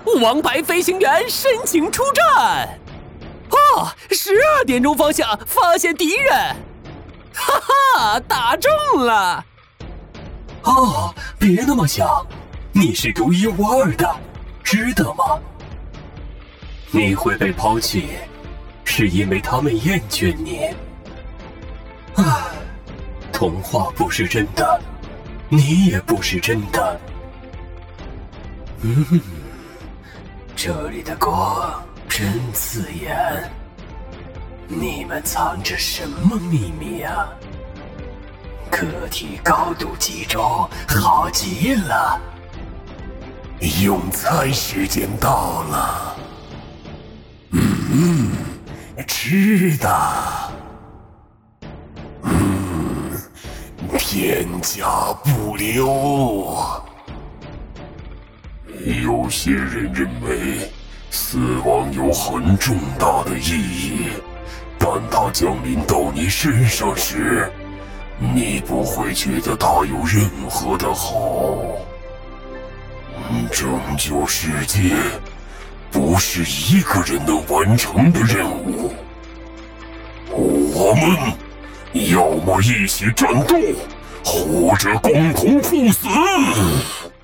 王牌飞行员申请出战。12点钟方向发现敌人，哈哈，打中了。 别那么想，你是独一无二的，知道吗？你会被抛弃，是因为他们厌倦你。童话不是真的，你也不是真的。这里的光真刺眼。你们藏着什么秘密啊？个体高度集中，好极了。 用餐时间到了。吃的。天加不留。有些人认为死亡有很重大的意义，但它降临到你身上时，你不会觉得它有任何的好。拯救世界不是一个人能完成的任务，我们要么一起战斗，或者共同赴死。